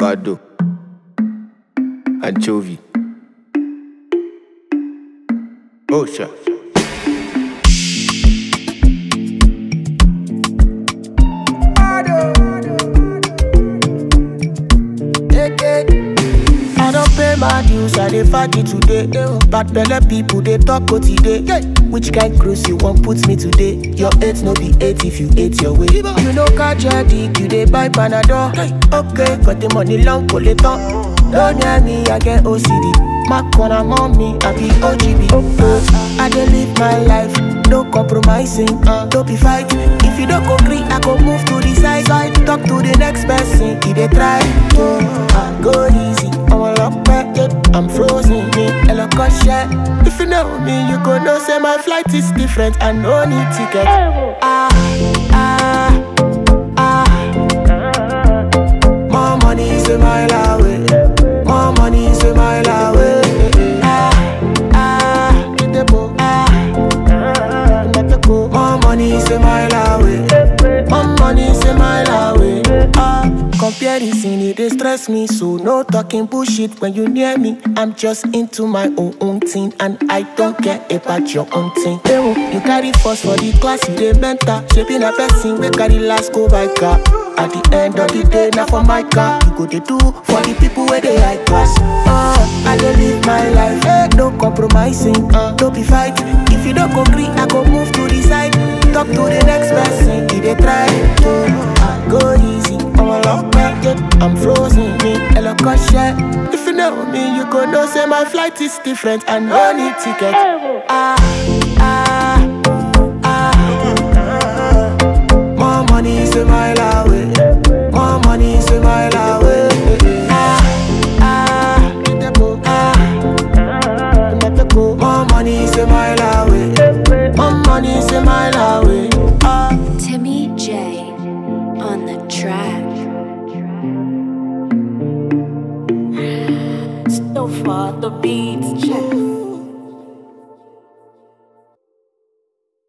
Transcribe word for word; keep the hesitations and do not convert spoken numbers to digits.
avocado, anchovy. Oh, shit. I don't pay my dues, I dey fight it today. Bad belle people, they talk go today. Which kind cruise you want put me today? Your eight no be eight if you ate your way. You know catch your dick, you dey buy Panadol. Okay, got the money long, pull it on. Don't near me, I get O C D. My corner mommy, I be O G B. uh, I dey live my life, no compromising, uh, don't be fighting. If you don't agree, I go move to the side. side Talk to the next person, he dey try to uh, go easy, I'm a lock back, I'm frozen, me, hello shit. If you know me, you go know say my flight is different, I no need ticket. Ah, ah, ah. More money is a mile away, more money is a mile away. More money is a mile away. More money is a mile away. Ah, comparison it dey stress me, so no talking bullshit when you near me. I'm just into my own own thing, and I don't care about your own thing. You carry first for the class, you dey mentor. Shaping a person, we carry last go by car. At the end of the day, now for my car, you go to do for the people where they high class. Uh, I dey live my life, eh, no compromising, uh, don't be fighting. If you don't agree, I go move to the side. Talk to the next person, he dey try to uh, go easy, I'm a lock back, I'm frozen, me, hello shit. If you know me, you go know say my flight is different, I no need ticket. Ah, ah, ah. More money is a mile away, more money is a mile away. Ah, ah, ah. More money is a mile away, more money is a mile away. Ah. Timmy J on the track. So far the beats check.